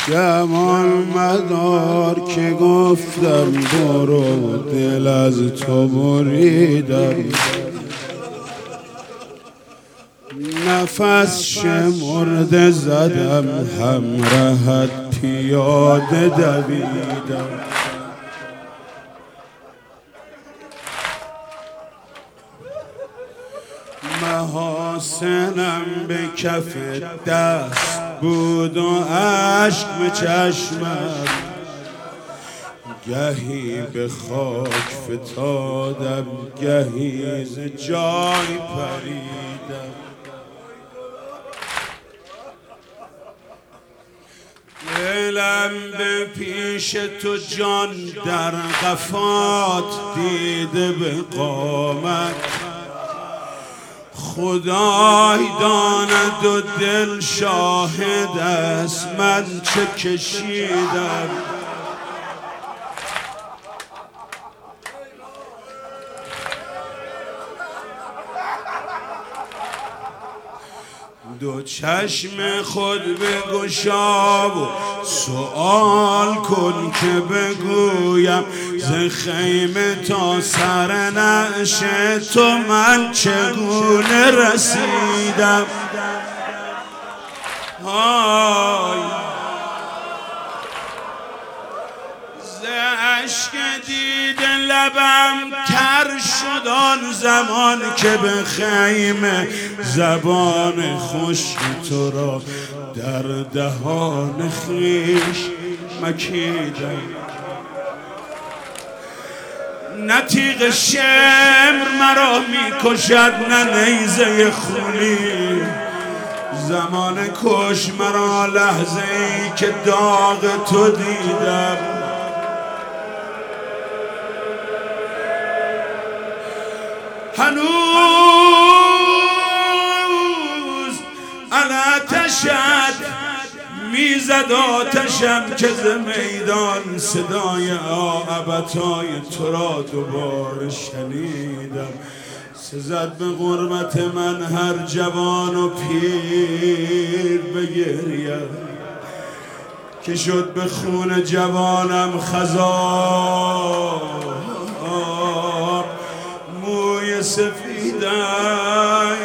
جمال مدار که گفتم برو دل از تو بریدم، نفس شمرده زدم همراهت پیاده دویدم. محاسنم به کف دست بود و عشق به چشمم، گهی به خاک فتادم گهی ز جای پریدم. دلم به پیش تو جان در قفات دیده به قامت، خدای داند و دل شاهد است من چه کشیدم. دو چشم خود بگشا و سؤال کن که بگویم ز خیمه تا سر نعش تو من چگونه رسیدم. ز اشک دیده لبم تر شد آن زمان که به خیمه زبان خشک تو را در دهان خویش مکیدم. نه تیغ شمر مرا میکشد نه نیزه خونی، زمان کش مرا لحظه ای که داغ تو دیدم. هنوز آتشت میزد آتشم که ز میدان صدای آبتای تو را دوباره شنیدم. سزد به غربت من هر جوان و پیر بگریم که شد به خون جوانم خضاب موی سفیدم.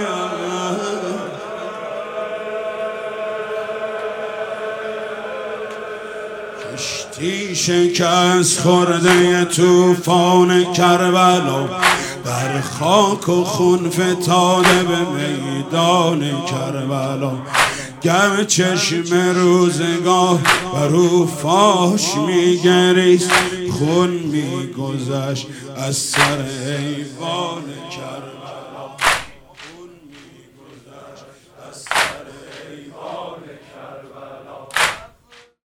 کشتی شکست خورده طوفان کربلا، در خاک و خون فتاده به میدان کربلا. گم چشم روزگاه بر او فاش میگریست، خون میگذشت از سر ایوان.